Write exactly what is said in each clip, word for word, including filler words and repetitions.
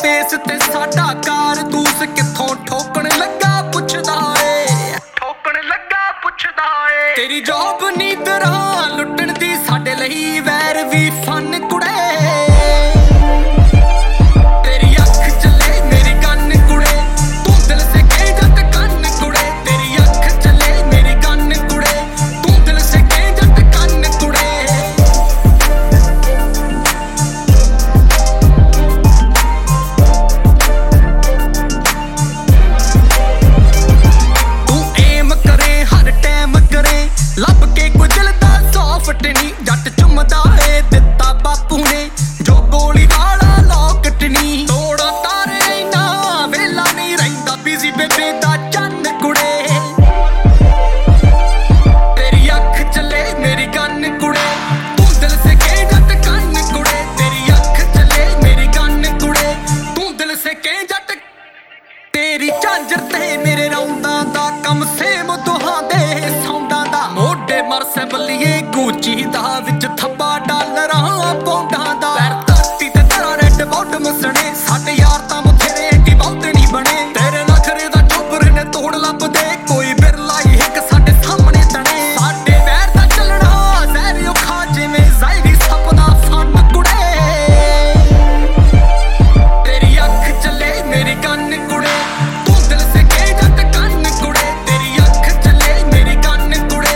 ਦੇਸ ਤੇ ਸਾਡਾ कारतूस कित्थों ठोकण लगा पुछदा ਏ ठोकण लगा पुछदा ਏ तेरी जॉब नी तरह लुटण दी साडे लई वैर भी फन कुड़े तेरी अख चले मेरी गन कुड़े तू दिल से कह जट कन कुड़े तेरी अख चले मेरी गन कुड़े तू दिल से कह जट कन कुड़े ਲੱਭ ਕੇ ਕੋਈ ਦਿਲ ਦਾ ਸੌਫਟ ਨੀ ਜੱਟ ਚੁੰਮਦਾ ਏ ਦਿੱਤਾ ਬਾਪੂ ਨੇ ਜੋ ਗੋਲੀ ਵਾਲਾ ਲੋਕਟ ਨੀ ਤੋੜਾ ਤਾਰੇ ਨਾ ਵੇਲਾ ਨਹੀਂ ਰਹਿੰਦਾ ਬਿਜ਼ੀ ਬੇਬੇ ਦਾ ਚੰਨ ਕੁੜੇ ਤੇਰੀ ਅੱਖ ਚੱਲੇ ਮੇਰੀ ਗਨ ਕੁੜੇ ਤੂੰ ਦਿਲ ਸੇ ਕਹਿ ਜੱਟ ਕੰਨ ਕੁੜੇ ਤੇਰੀ ਅੱਖ ਚੱਲੇ ਮੇਰੀ ਗਨ ਕੁੜੇ ਤੂੰ ਦਿਲ ਸੇ ਕਹਿ ਜੱਟ ਤੇਰੀ ਝਾਂਜਰ ਤੇ ਮੇਰੇ ਰੌਂਦਾਂ ਦਾ ਕੰਮ ਸੇਮ ਦੁਹਾਂ ਦੇ ਮਰਸੇ ਬੱਲੀਏ ਗੂਚੀ ਦਾ ਵਿੱਚ ਥੱਬਾ ਡਾਲਰਾਂ ਪੌਂਡਾਂ ਦਾ ਪੈਰ ਧਰਤੀ ਤੇ ਤੇਰਾ ਰੈੱਡ ਬਾਟਮ ਸਣੇ ਸਾਡੇ ਯਾਰ ਤਾਂ ਬਥੇਰੇ ਏਡੀ ਬਹੁਤ ਨਹੀਂ ਬਣੇ ਤੇਰੇ ਨਖਰੇ ਦਾ ਚੋਬਰ ਨੇ ਤੋੜ ਲੱਭਦੇ ਕੋਈ ਬਿਰਲਾ ਹੀ ਇੱਕ ਸਾਡੇ ਸਾਹਮਣੇ ਤਣੇ ਸਾਡੇ ਵੈਰ ਦਾ ਚੱਲਣਾ ਜ਼ਹਿਰ ਔਖਾ ਜਿਵੇਂ ਜ਼ਾਇਰੀ ਸੱਪ ਦਾ ਫਨ ਕੁੜੇ ਤੇਰੀ ਅੱਖ ਚੱਲੇ ਮੇਰੀ ਗਨ ਕੁੜੇ ਤੂੰ ਦਿਲ ਸੇ ਕਹਿ ਜੱਟ ਕੰਨ ਕੁੜੇ ਤੇਰੀ ਅੱਖ ਚੱਲੇ ਮੇਰੀ ਗਨ ਕੁੜੇ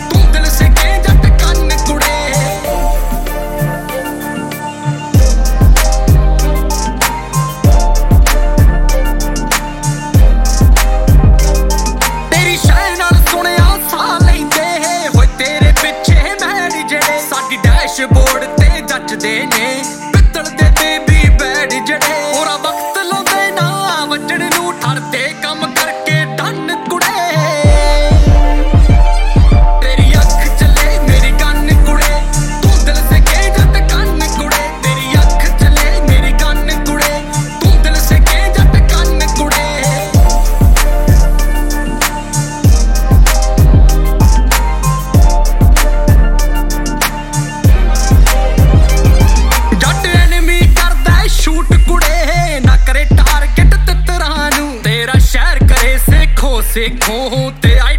ਡੈਸ਼ਬੋਰਡ ਤੇ ਜੱਜਦੇ ਨੇ ਪਿੱਤਲ ਦੇ ਬੇਬੀ ਬੈਡ ਜਿਹੜੇ ਪੂਰਾ ਵਕਤ ਲਾਉਂਦੇ ਨਾ ਵੱਜਣ ਨੂੰ ਠਰਦੇ ਕੰਮ ਕਰਕੇ ਡੰਨ ਕੁੜੇ ਤੇਰੀ ਅੱਖ ਚੱਲੇ ਮੇਰੀ ਗਨ ਕੁੜੇ ਤੂੰ ਦਿਲ ਸੇ ਕਹਿ ਜੱਟ ਕੰਨ ਕੁੜੇ ਤੇਰੀ ਅੱਖ ਚੱਲੇ ਮੇਰੀ ਗਨ ਕੁੜੇ ਤੂੰ ਦਿਲ ਸੇ ਕਹਿ ਜੱਟ ਕੰਨ ਕੁੜੇ सिखों ते आई